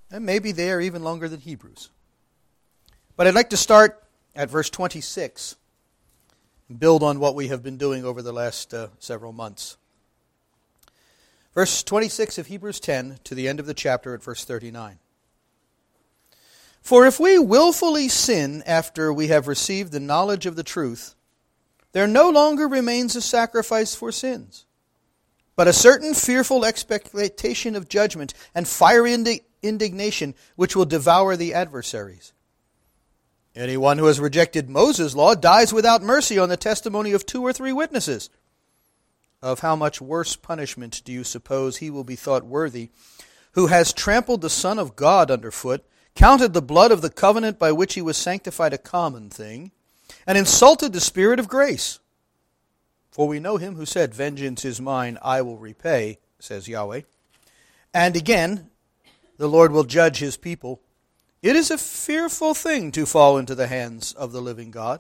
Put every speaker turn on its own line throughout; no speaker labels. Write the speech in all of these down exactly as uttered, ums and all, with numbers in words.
And maybe they are even longer than Hebrews. But I'd like to start at verse twenty-six and build on what we have been doing over the last uh, several months. Verse twenty-six of Hebrews ten to the end of the chapter at verse thirty-nine. For if we willfully sin after we have received the knowledge of the truth, there no longer remains a sacrifice for sins, but a certain fearful expectation of judgment and fiery indi- indignation which will devour the adversaries. Anyone who has rejected Moses' law dies without mercy on the testimony of two or three witnesses. Of how much worse punishment do you suppose he will be thought worthy, who has trampled the Son of God underfoot, counted the blood of the covenant by which he was sanctified a common thing, and insulted the Spirit of grace? For we know him who said, Vengeance is mine, I will repay, says Yahweh. And again, the Lord will judge his people. It is a fearful thing to fall into the hands of the living God.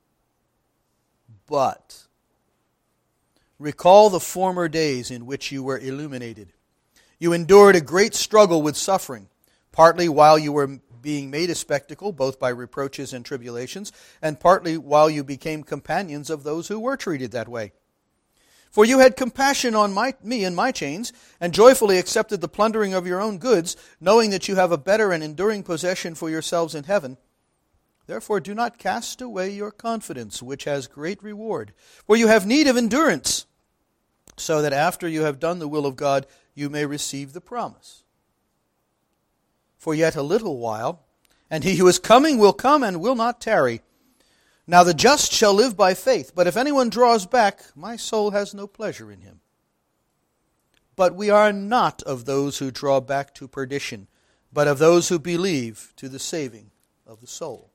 But recall the former days in which you were illuminated. You endured a great struggle with suffering, partly while you were being made a spectacle, both by reproaches and tribulations, and partly while you became companions of those who were treated that way. For you had compassion on my, me and my chains, and joyfully accepted the plundering of your own goods, knowing that you have a better and enduring possession for yourselves in heaven. Therefore do not cast away your confidence, which has great reward. For you have need of endurance, so that after you have done the will of God, you may receive the promise. For yet a little while, and he who is coming will come and will not tarry. Now the just shall live by faith, but if anyone draws back, my soul has no pleasure in him. But we are not of those who draw back to perdition, but of those who believe to the saving of the soul.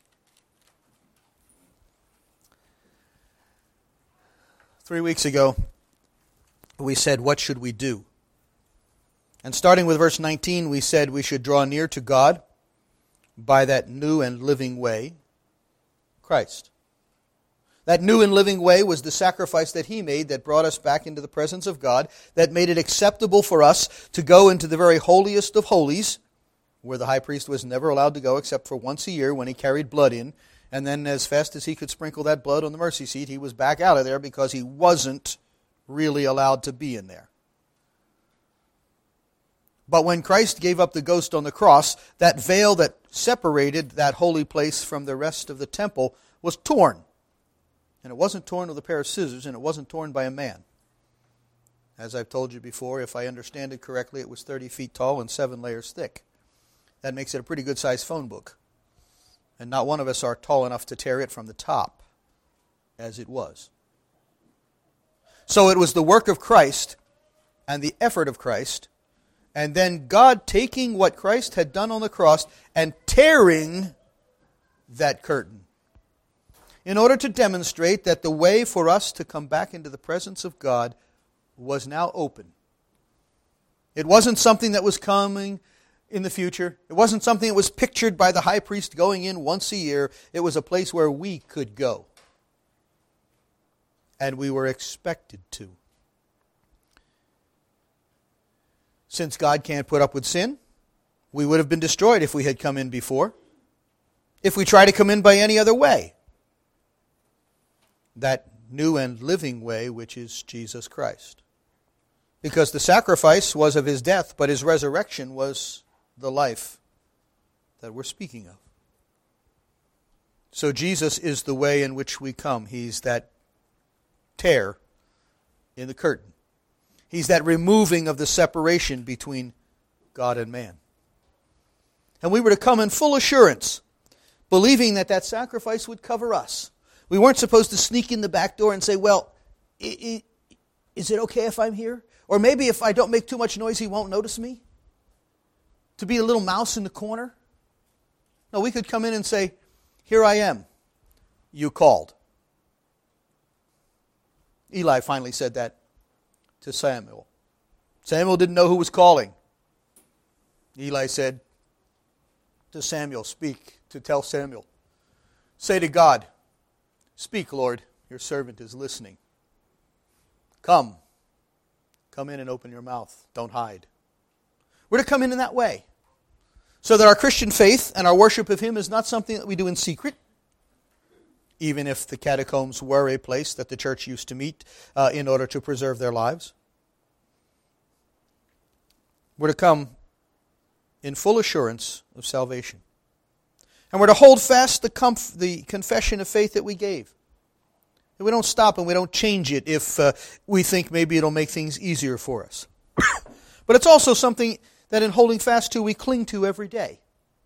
Three weeks ago, we said, what should we do? And starting with verse nineteen, we said we should draw near to God by that new and living way, Christ. That new and living way was the sacrifice that He made that brought us back into the presence of God, that made it acceptable for us to go into the very holiest of holies, where the high priest was never allowed to go except for once a year when he carried blood in, and then as fast as he could sprinkle that blood on the mercy seat, he was back out of there because he wasn't really allowed to be in there. But when Christ gave up the ghost on the cross, that veil that separated that holy place from the rest of the temple was torn. And it wasn't torn with a pair of scissors, and it wasn't torn by a man. As I've told you before, if I understand it correctly, it was thirty feet tall and seven layers thick. That makes it a pretty good-sized phone book. And not one of us are tall enough to tear it from the top, as it was. So it was the work of Christ and the effort of Christ, and then God taking what Christ had done on the cross and tearing that curtain in order to demonstrate that the way for us to come back into the presence of God was now open. It wasn't something that was coming in the future. It wasn't something that was pictured by the high priest going in once a year. It was a place where we could go. And we were expected to. Since God can't put up with sin, we would have been destroyed if we had come in before. If we try to come in by any other way. That new and living way, which is Jesus Christ. Because the sacrifice was of His death, but His resurrection was the life that we're speaking of. So Jesus is the way in which we come. He's that tear in the curtain. He's that removing of the separation between God and man. And we were to come in full assurance, believing that that sacrifice would cover us. We weren't supposed to sneak in the back door and say, well, is it okay if I'm here? Or maybe if I don't make too much noise, He won't notice me? To be a little mouse in the corner? No, we could come in and say, here I am. You called. Eli finally said that to Samuel. Samuel didn't know who was calling. Eli said to Samuel, speak, to tell Samuel, say to God, speak, Lord, your servant is listening. Come. Come in and open your mouth. Don't hide. We're to come in in that way. So that our Christian faith and our worship of Him is not something that we do in secret, even if the catacombs were a place that the church used to meet uh, in order to preserve their lives. We're to come in full assurance of salvation. And we're to hold fast the, comf- the confession of faith that we gave. And we don't stop and we don't change it if uh, we think maybe it'll make things easier for us. But it's also something that in holding fast to, we cling to every day.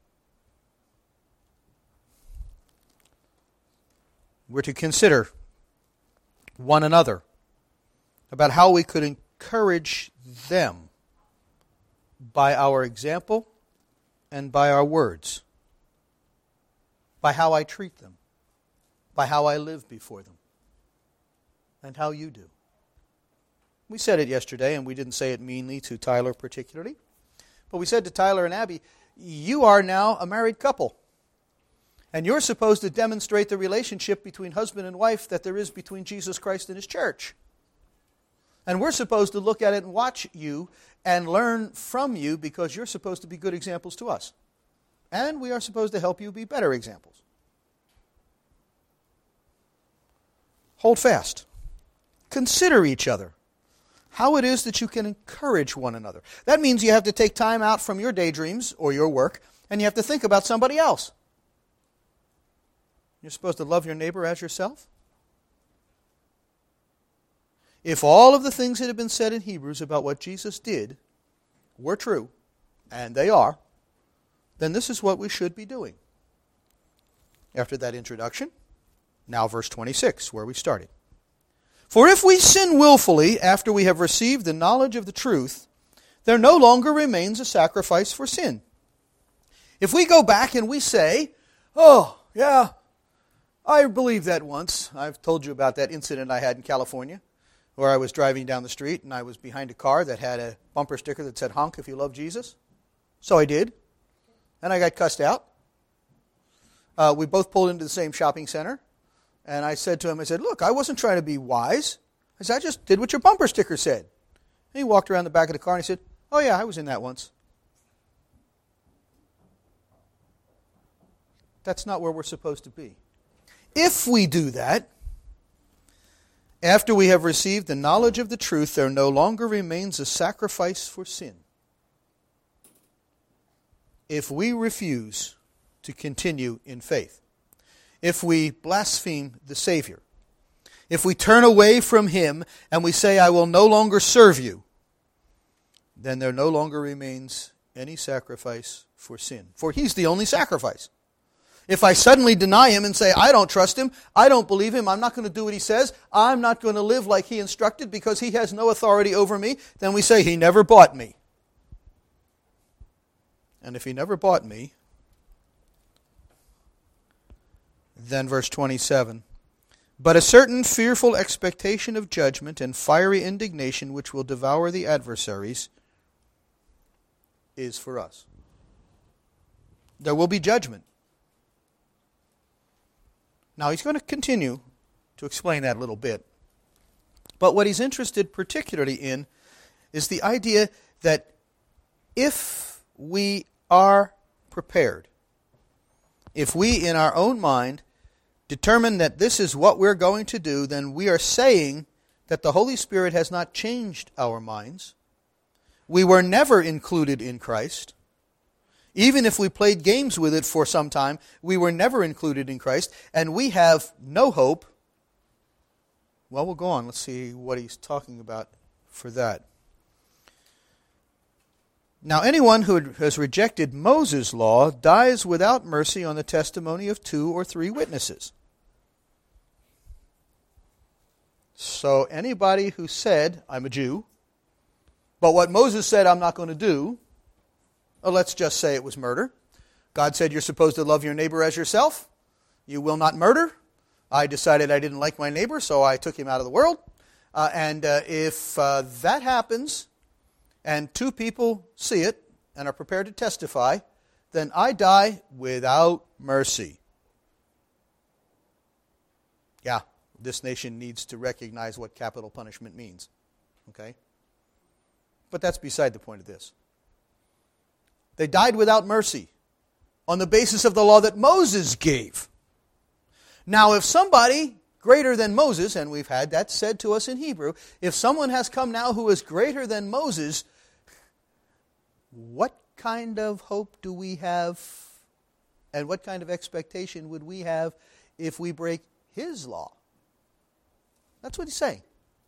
We're to consider one another about how we could encourage them by our example and by our words, by how I treat them, by how I live before them, and how you do. We said it yesterday, and we didn't say it meanly to Tyler particularly, but we said to Tyler and Abby, you are now a married couple, and you're supposed to demonstrate the relationship between husband and wife that there is between Jesus Christ and His church. And we're supposed to look at it and watch you and learn from you because you're supposed to be good examples to us. And we are supposed to help you be better examples. Hold fast. Consider each other. How it is that you can encourage one another. That means you have to take time out from your daydreams or your work, and you have to think about somebody else. You're supposed to love your neighbor as yourself. If all of the things that have been said in Hebrews about what Jesus did were true, and they are, then this is what we should be doing. After that introduction, now verse twenty-six, where we started. For if we sin willfully after we have received the knowledge of the truth, there no longer remains a sacrifice for sin. If we go back and we say, oh, yeah, I believed that once. I've told you about that incident I had in California, where I was driving down the street and I was behind a car that had a bumper sticker that said, honk if you love Jesus. So I did. And I got cussed out. Uh, we both pulled into the same shopping center. And I said to him, I said, look, I wasn't trying to be wise. I said, I just did what your bumper sticker said. And he walked around the back of the car and he said, oh yeah, I was in that once. That's not where we're supposed to be. If we do that, after we have received the knowledge of the truth, there no longer remains a sacrifice for sin. If we refuse to continue in faith, if we blaspheme the Savior, if we turn away from Him and we say, I will no longer serve you, then there no longer remains any sacrifice for sin. For He's the only sacrifice. If I suddenly deny Him and say, I don't trust Him, I don't believe Him, I'm not going to do what He says, I'm not going to live like He instructed because He has no authority over me, then we say, He never bought me. And if He never bought me, then verse twenty-seven, but a certain fearful expectation of judgment and fiery indignation which will devour the adversaries is for us. There will be judgment. Now he's going to continue to explain that a little bit. But what he's interested particularly in is the idea that if we are prepared, if we in our own mind determine that this is what we're going to do, then we are saying that the Holy Spirit has not changed our minds. We were never included in Christ. Even if we played games with it for some time, we were never included in Christ, and we have no hope. Well, we'll go on. Let's see what he's talking about for that. Now, anyone who has rejected Moses' law dies without mercy on the testimony of two or three witnesses. So anybody who said, I'm a Jew, but what Moses said I'm not going to do, well, let's just say it was murder. God said you're supposed to love your neighbor as yourself. You will not murder. I decided I didn't like my neighbor, so I took him out of the world. Uh, and uh, if uh, that happens, and two people see it and are prepared to testify, then I die without mercy. Yeah, this nation needs to recognize what capital punishment means. Okay? But that's beside the point of this. They died without mercy on the basis of the law that Moses gave. Now, if somebody greater than Moses, and we've had that said to us in Hebrew, if someone has come now who is greater than Moses, what kind of hope do we have, and what kind of expectation would we have if we break his law? That's what he's saying.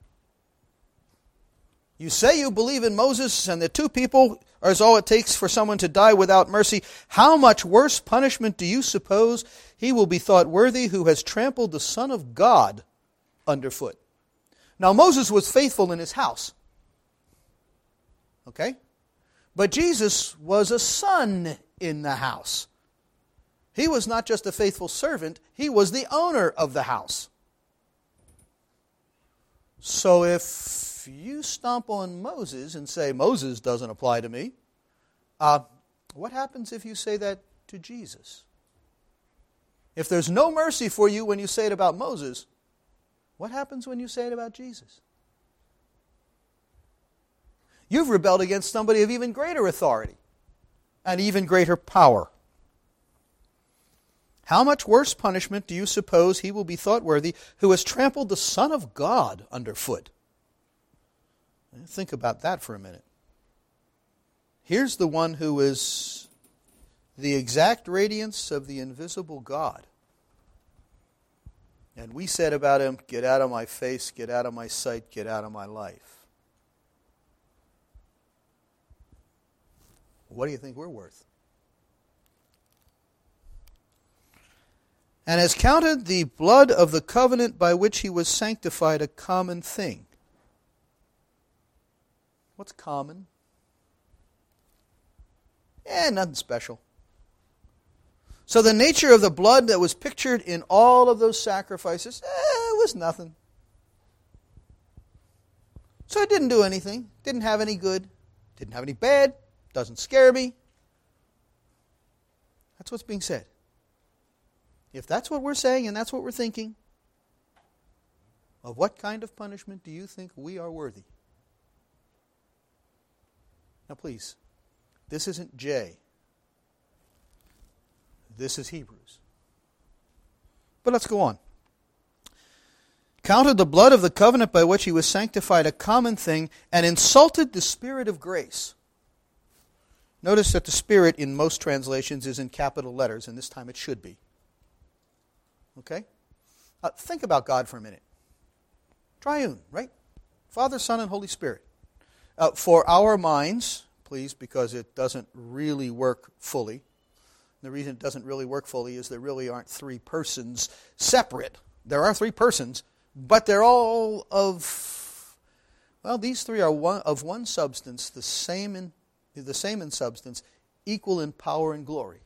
You say you believe in Moses and the two people is all it takes for someone to die without mercy. How much worse punishment do you suppose he will be thought worthy who has trampled the Son of God underfoot? Now Moses was faithful in his house. Okay? But Jesus was a son in the house. He was not just a faithful servant, he was the owner of the house. So if you stomp on Moses and say, Moses doesn't apply to me, uh, what happens if you say that to Jesus? If there's no mercy for you when you say it about Moses, what happens when you say it about Jesus? You've rebelled against somebody of even greater authority and even greater power. How much worse punishment do you suppose he will be thought worthy who has trampled the Son of God underfoot? Think about that for a minute. Here's the one who is the exact radiance of the invisible God. And we said about him, get out of my face, get out of my sight, get out of my life. What do you think we're worth? And has counted the blood of the covenant by which he was sanctified a common thing. What's common? Eh, nothing special. So the nature of the blood that was pictured in all of those sacrifices, eh, it was nothing. So it didn't do anything. Didn't have any good. Didn't have any bad. Doesn't scare me. That's what's being said. If that's what we're saying and that's what we're thinking, of what kind of punishment do you think we are worthy? Now please, this isn't J. This is Hebrews. But let's go on. Counted the blood of the covenant by which he was sanctified a common thing, and insulted the Spirit of grace. Notice that the Spirit in most translations is in capital letters, and this time it should be. Okay? Uh, think about God for a minute. Triune, right? Father, Son, and Holy Spirit. Uh, for our minds, please, because it doesn't really work fully. The reason it doesn't really work fully is there really aren't three persons separate. There are three persons, but they're all of, well, these three are one of one substance, the same in the same in substance, equal in power and glory.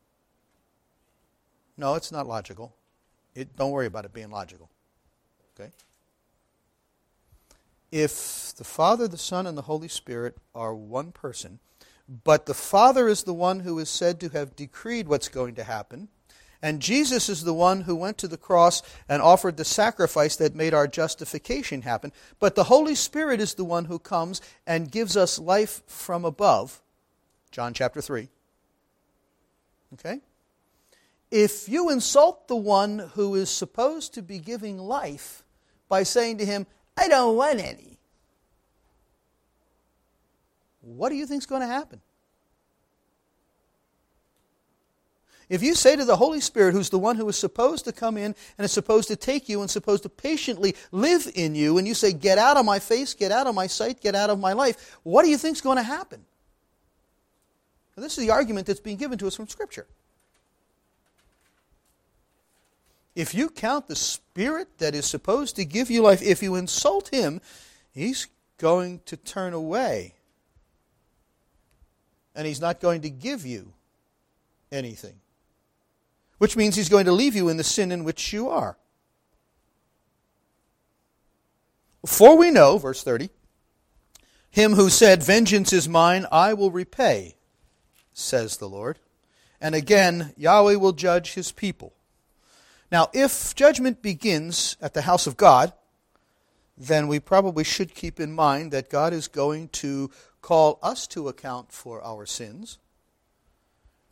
No, it's not logical. It, don't worry about it being logical. Okay? If the Father, the Son, and the Holy Spirit are one person, but the Father is the one who is said to have decreed what's going to happen, and Jesus is the one who went to the cross and offered the sacrifice that made our justification happen, but the Holy Spirit is the one who comes and gives us life from above, John chapter three. Okay? If you insult the one who is supposed to be giving life by saying to him, I don't want any, what do you think is going to happen? If you say to the Holy Spirit, who's the one who is supposed to come in and is supposed to take you and supposed to patiently live in you, and you say, get out of my face, get out of my sight, get out of my life, what do you think is going to happen? Now, this is the argument that's being given to us from Scripture. If you count the Spirit that is supposed to give you life, if you insult Him, He's going to turn away. And He's not going to give you anything. Which means He's going to leave you in the sin in which you are. For we know, verse thirty, Him who said, vengeance is mine, I will repay, says the Lord. And again, Yahweh will judge His people. Now, if judgment begins at the house of God, then we probably should keep in mind that God is going to call us to account for our sins.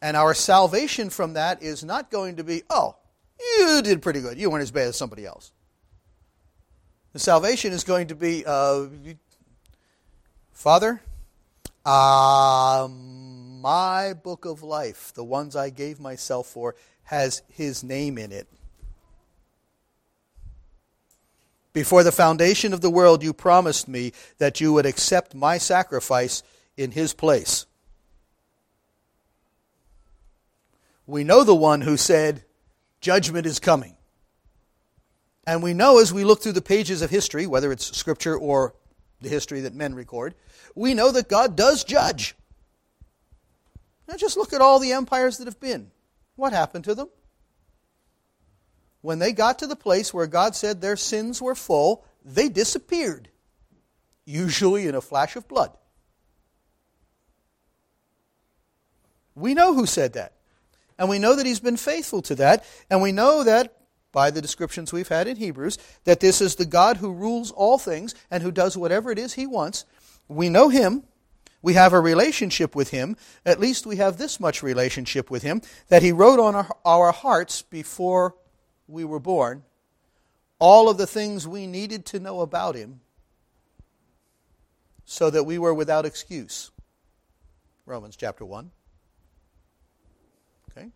And our salvation from that is not going to be, oh, you did pretty good. You weren't as bad as somebody else. The salvation is going to be, uh, Father, uh, my book of life, the ones I gave myself for, has His name in it. Before the foundation of the world, you promised me that you would accept my sacrifice in His place. We know the one who said, judgment is coming. And we know as we look through the pages of history, whether it's Scripture or the history that men record, we know that God does judge. Now just look at all the empires that have been. What happened to them? When they got to the place where God said their sins were full, they disappeared, usually in a flash of blood. We know who said that. And we know that He's been faithful to that. And we know that, by the descriptions we've had in Hebrews, that this is the God who rules all things and who does whatever it is He wants. We know Him. We have a relationship with Him. At least we have this much relationship with Him, that He wrote on our, our hearts before we were born all of the things we needed to know about Him so that we were without excuse. Romans chapter one. Okay.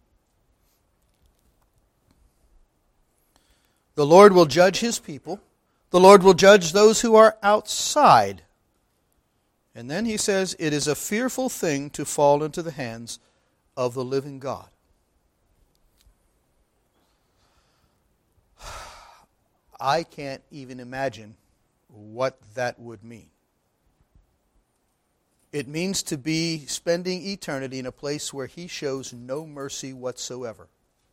The Lord will judge His people. The Lord will judge those who are outside. And then He says, it is a fearful thing to fall into the hands of the living God. I can't even imagine what that would mean. It means to be spending eternity in a place where He shows no mercy whatsoever.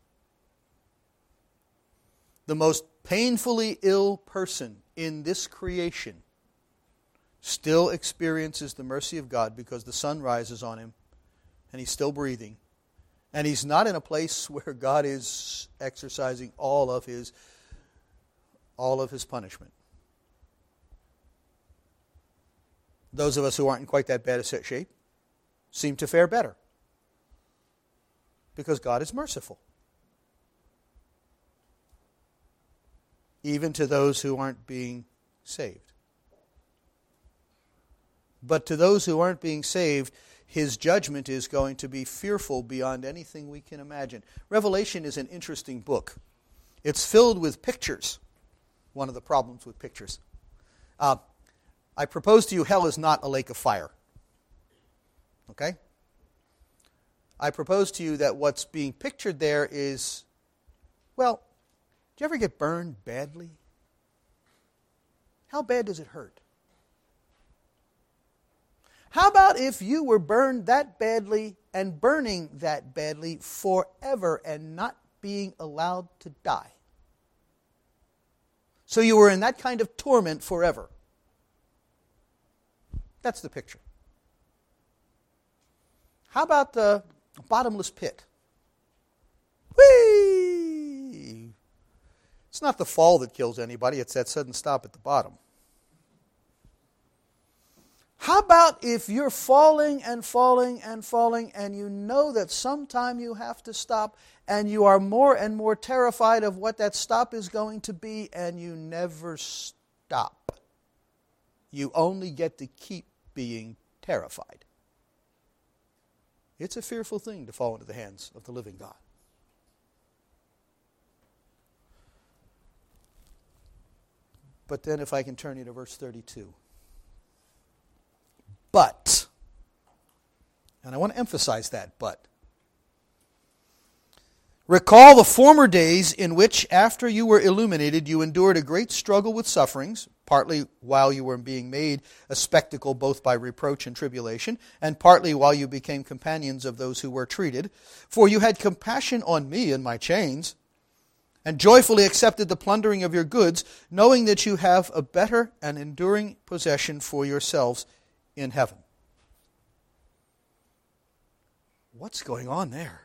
The most painfully ill person in this creation still experiences the mercy of God because the sun rises on him and he's still breathing. And he's not in a place where God is exercising all of his all of his punishment. Those of us who aren't in quite that bad a shape seem to fare better because God is merciful. Even to those who aren't being saved. But to those who aren't being saved, His judgment is going to be fearful beyond anything we can imagine. Revelation is an interesting book. It's filled with pictures. One of the problems with pictures. Uh, I propose to you, hell is not a lake of fire. Okay? I propose to you that what's being pictured there is, well, do you ever get burned badly? How bad does it hurt? How about if you were burned that badly and burning that badly forever and not being allowed to die? So you were in that kind of torment forever. That's the picture. How about the bottomless pit? Whee! It's not the fall that kills anybody, it's that sudden stop at the bottom. How about if you're falling and falling and falling and you know that sometime you have to stop and you are more and more terrified of what that stop is going to be and you never stop. You only get to keep being terrified. It's a fearful thing to fall into the hands of the living God. But then if I can turn you to verse thirty-two. But, and I want to emphasize that, but. Recall the former days in which, after you were illuminated, you endured a great struggle with sufferings, partly while you were being made a spectacle both by reproach and tribulation, and partly while you became companions of those who were treated. For you had compassion on me in my chains, and joyfully accepted the plundering of your goods, knowing that you have a better and enduring possession for yourselves in heaven. What's going on there?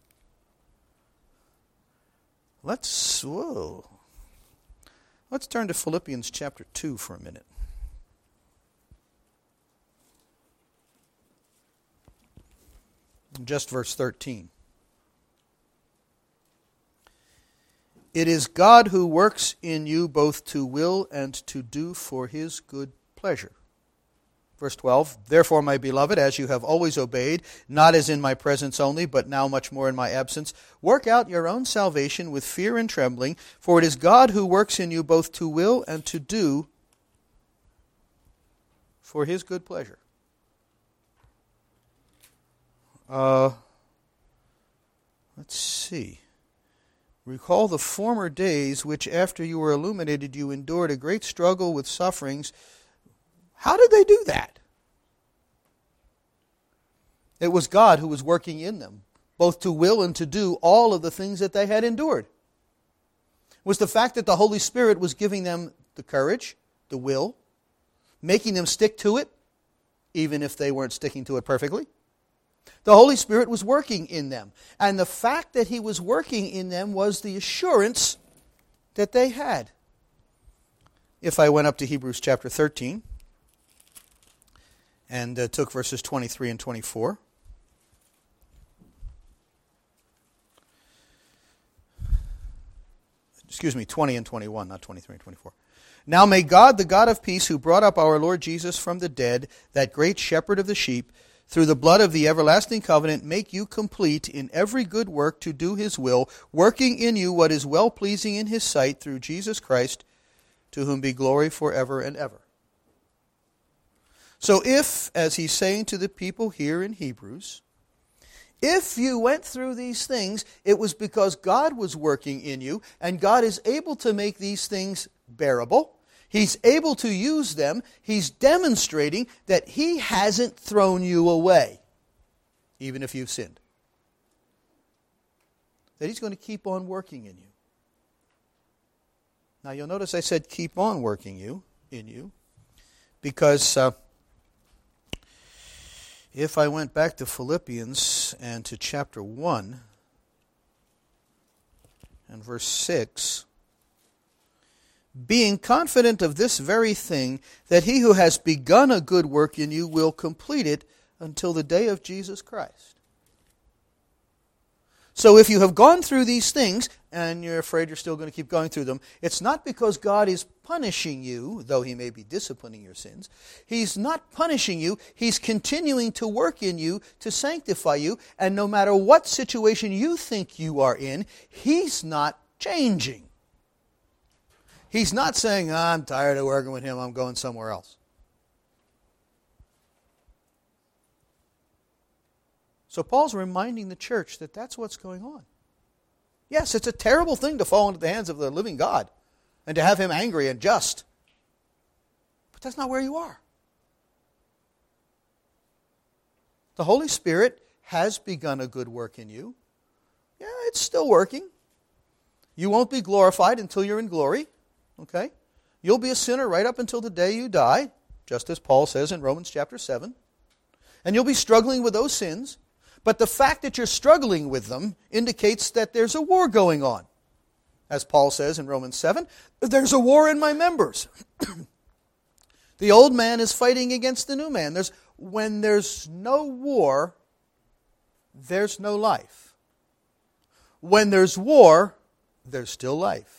Let's whoa. Let's turn to Philippians chapter two for a minute. just verse thirteen. It is God who works in you both to will and to do for his good pleasure. Verse twelve, therefore, my beloved, as you have always obeyed, not as in my presence only, but now much more in my absence, work out your own salvation with fear and trembling, for it is God who works in you both to will and to do for his good pleasure. Uh, let's see. Recall the former days which after you were illuminated you endured a great struggle with sufferings. How did they do that? It was God who was working in them, both to will and to do all of the things that they had endured. It was the fact that the Holy Spirit was giving them the courage, the will, making them stick to it, even if they weren't sticking to it perfectly. The Holy Spirit was working in them. And the fact that he was working in them was the assurance that they had. If I went up to Hebrews chapter thirteen and uh, took verses twenty-three and twenty-four. Excuse me, twenty and twenty-one, not twenty-three and twenty-four. Now may God, the God of peace, who brought up our Lord Jesus from the dead, that great shepherd of the sheep, through the blood of the everlasting covenant, make you complete in every good work to do his will, working in you what is well-pleasing in his sight through Jesus Christ, to whom be glory forever and ever. So if, as he's saying to the people here in Hebrews, if you went through these things, it was because God was working in you, and God is able to make these things bearable. He's able to use them. He's demonstrating that he hasn't thrown you away, even if you've sinned. That he's going to keep on working in you. Now you'll notice I said keep on working you in you, because uh, if I went back to Philippians and to chapter one and verse six, being confident of this very thing, that he who has begun a good work in you will complete it until the day of Jesus Christ. So if you have gone through these things, and you're afraid you're still going to keep going through them, it's not because God is punishing you, though he may be disciplining your sins. He's not punishing you. He's continuing to work in you to sanctify you, and no matter what situation you think you are in, he's not changing. He's not saying, oh, I'm tired of working with him, I'm going somewhere else. So Paul's reminding the church that that's what's going on. Yes, it's a terrible thing to fall into the hands of the living God and to have him angry and just. But that's not where you are. The Holy Spirit has begun a good work in you. Yeah, it's still working. You won't be glorified until you're in glory. Okay? You'll be a sinner right up until the day you die, just as Paul says in Romans chapter seven. And you'll be struggling with those sins. But the fact that you're struggling with them indicates that there's a war going on. As Paul says in Romans seven, there's a war in my members. The old man is fighting against the new man. There's, when there's no war, there's no life. When there's war, there's still life.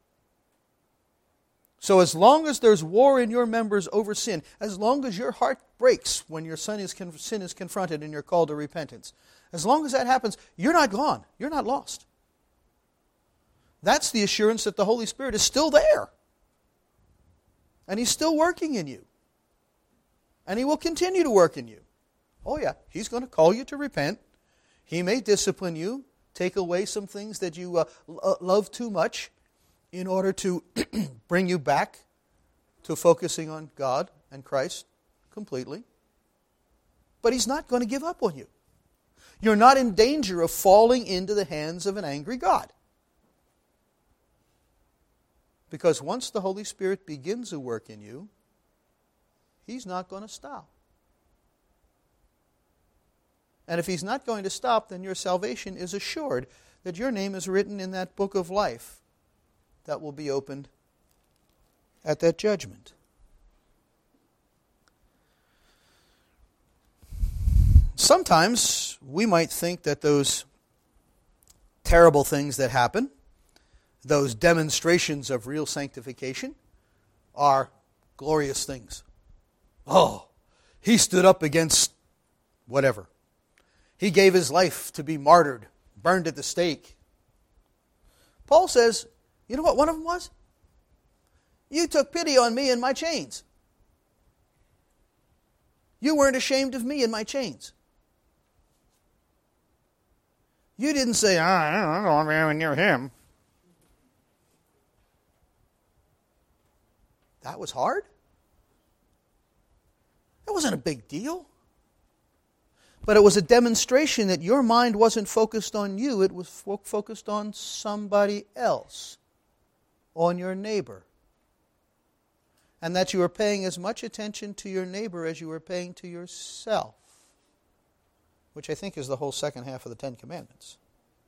So as long as there's war in your members over sin, as long as your heart breaks when your sin is, con- sin is confronted and you're called to repentance, as long as that happens, you're not gone. You're not lost. That's the assurance that the Holy Spirit is still there. And he's still working in you. And he will continue to work in you. Oh yeah, he's going to call you to repent. He may discipline you, take away some things that you uh, lo- love too much, in order to bring you back to focusing on God and Christ completely. But he's not going to give up on you. You're not in danger of falling into the hands of an angry God. Because once the Holy Spirit begins a work in you, he's not going to stop. And if he's not going to stop, then your salvation is assured that your name is written in that book of life that will be opened at that judgment. Sometimes we might think that those terrible things that happen, those demonstrations of real sanctification, are glorious things. Oh, he stood up against whatever. He gave his life to be martyred, burned at the stake. Paul says, you know what one of them was? You took pity on me and my chains. You weren't ashamed of me and my chains. You didn't say, I don't want to be near him. That was hard. That wasn't a big deal. But it was a demonstration that your mind wasn't focused on you, it was fo- focused on somebody else, on your neighbor. And that you were paying as much attention to your neighbor as you were paying to yourself, which I think is the whole second half of the Ten Commandments.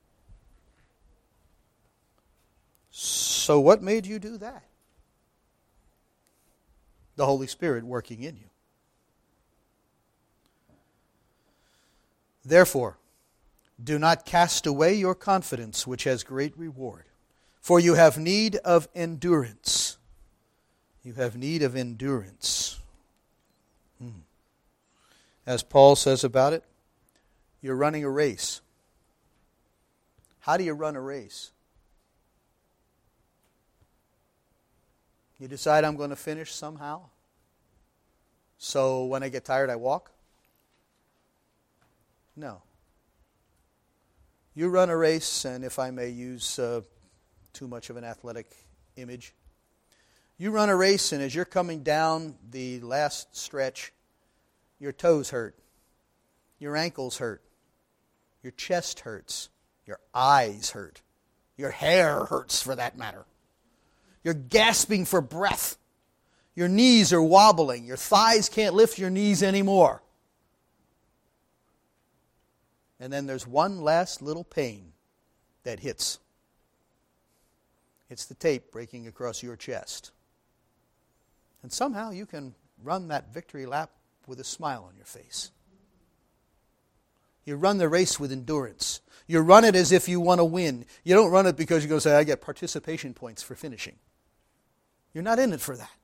So what made you do that? The Holy Spirit working in you. Therefore, do not cast away your confidence, which has great reward, for you have need of endurance. You have need of endurance. Hmm. As Paul says about it, you're running a race. How do you run a race? You decide, I'm going to finish somehow. So when I get tired, I walk? No. You run a race, and if I may use uh, too much of an athletic image, you run a race, and as you're coming down the last stretch, your toes hurt, your ankles hurt, your chest hurts, your eyes hurt, your hair hurts for that matter. You're gasping for breath. Your knees are wobbling. Your thighs can't lift your knees anymore. And then there's one last little pain that hits. It's the tape breaking across your chest. And somehow you can run that victory lap with a smile on your face. You run the race with endurance. You run it as if you want to win. You don't run it because you're going to say, I get participation points for finishing. You're not in it for that.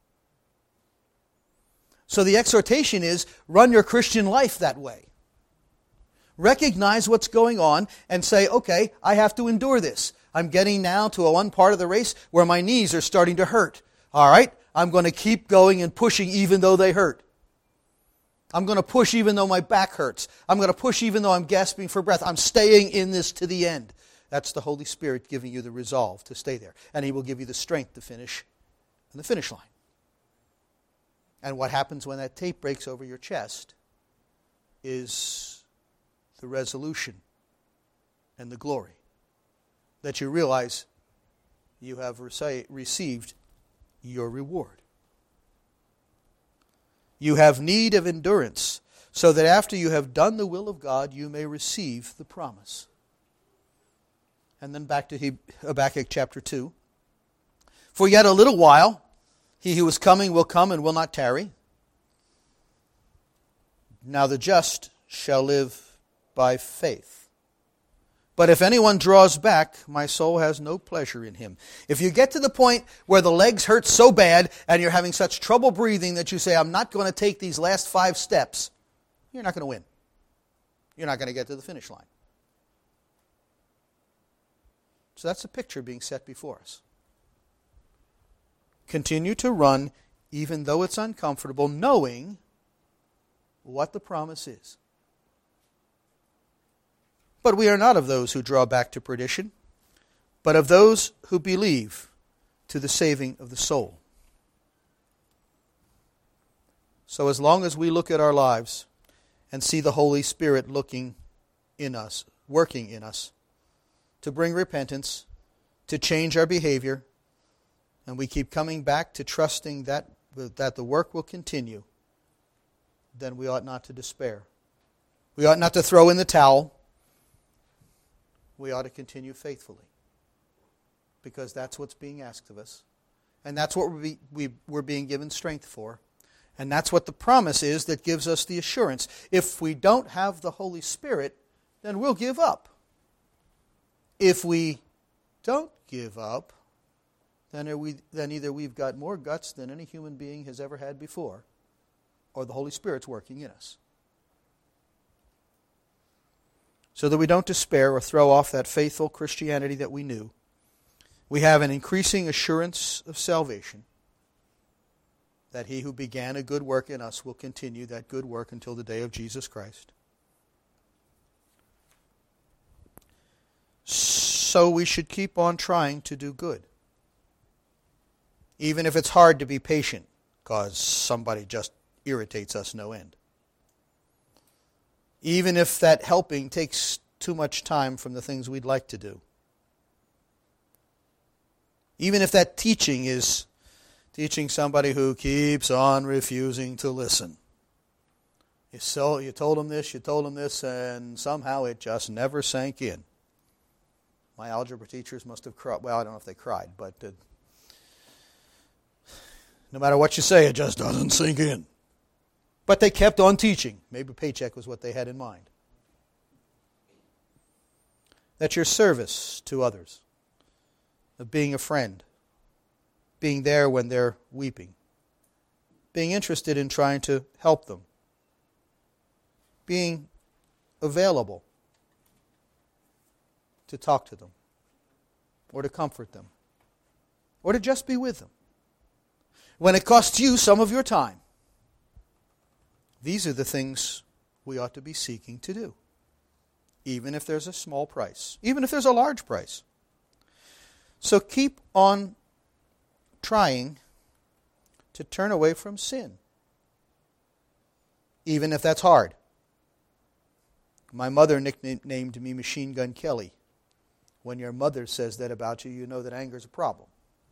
So the exhortation is, run your Christian life that way. Recognize what's going on and say, okay, I have to endure this. I'm getting now to a one part of the race where my knees are starting to hurt. All right, I'm going to keep going and pushing even though they hurt. I'm going to push even though my back hurts. I'm going to push even though I'm gasping for breath. I'm staying in this to the end. That's the Holy Spirit giving you the resolve to stay there. And He will give you the strength to finish in the finish line. And what happens when that tape breaks over your chest is the resolution and the glory that you realize you have rece- received your reward. You have need of endurance, so that after you have done the will of God, you may receive the promise. And then back to Habakkuk chapter two. For yet a little while, he who is coming will come and will not tarry. Now the just shall live by faith. But if anyone draws back, my soul has no pleasure in him. If you get to the point where the legs hurt so bad and you're having such trouble breathing that you say, I'm not going to take these last five steps, you're not going to win. You're not going to get to the finish line. So that's a picture being set before us. Continue to run even though it's uncomfortable, knowing what the promise is. But we are not of those who draw back to perdition, but of those who believe to the saving of the soul. So as long as we look at our lives and see the Holy Spirit looking in us, working in us, to bring repentance, to change our behavior, and we keep coming back to trusting that, that the work will continue, then we ought not to despair. We ought not to throw in the towel. We ought to continue faithfully, because that's what's being asked of us, and that's what we, we, we're being given strength for, And that's what the promise is that gives us the assurance. If we don't have the Holy Spirit, then we'll give up. If we don't give up, then, are we, then either we've got more guts than any human being has ever had before, or the Holy Spirit's working in us. So that we don't despair or throw off that faithful Christianity that we knew, we have an increasing assurance of salvation, that he who began a good work in us will continue that good work until the day of Jesus Christ. So we should keep on trying to do good. Even if it's hard to be patient, because somebody just irritates us no end. Even if that helping takes too much time from the things we'd like to do. Even if that teaching is teaching somebody who keeps on refusing to listen. You, so, you told them this, you told them this, and somehow it just never sank in. My algebra teachers must have cried. Well, I don't know if they cried, but uh, no matter what you say, it just doesn't sink in. But they kept on teaching. Maybe paycheck was what they had in mind. That your service to others, of being a friend, being there when they're weeping, being interested in trying to help them, being available to talk to them, or to comfort them, or to just be with them, when it costs you some of your time. These are the things we ought to be seeking to do, even if there's a small price, even if there's a large price. So keep on trying to turn away from sin, even if that's hard. My mother nicknamed me Machine Gun Kelly. When your mother says that about you, you know that anger is a problem.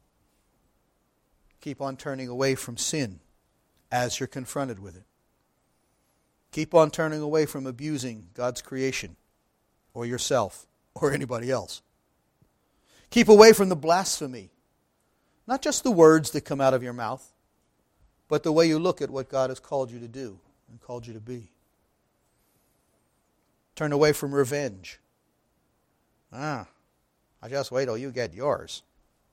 Keep on turning away from sin as you're confronted with it. Keep on turning away from abusing God's creation, or yourself, or anybody else. Keep away from the blasphemy. Not just the words that come out of your mouth, but the way you look at what God has called you to do and called you to be. Turn away from revenge. Ah, I just wait till you get yours.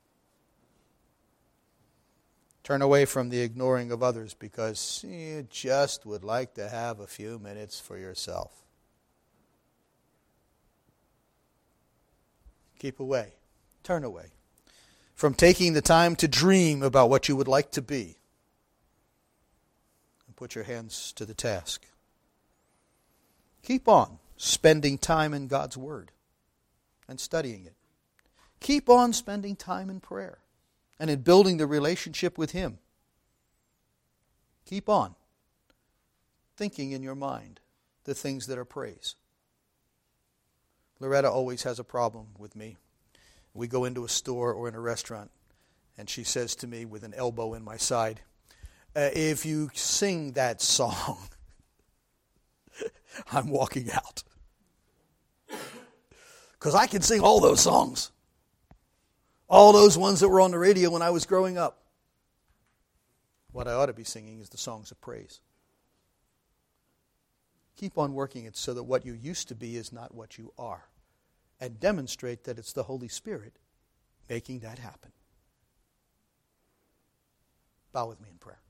Turn away from the ignoring of others because you just would like to have a few minutes for yourself. Keep away. Turn away from taking the time to dream about what you would like to be. And put your hands to the task. Keep on spending time in God's Word and studying it. Keep on spending time in prayer and in building the relationship with Him. Keep on thinking in your mind the things that are praise. Loretta always has a problem with me. We go into a store or in a restaurant, and she says to me with an elbow in my side, uh, if you sing that song, I'm walking out. Because I can sing all those songs. All those ones that were on the radio when I was growing up. What I ought to be singing is the songs of praise. Keep on working it so that what you used to be is not what you are. And demonstrate that it's the Holy Spirit making that happen. Bow with me in prayer.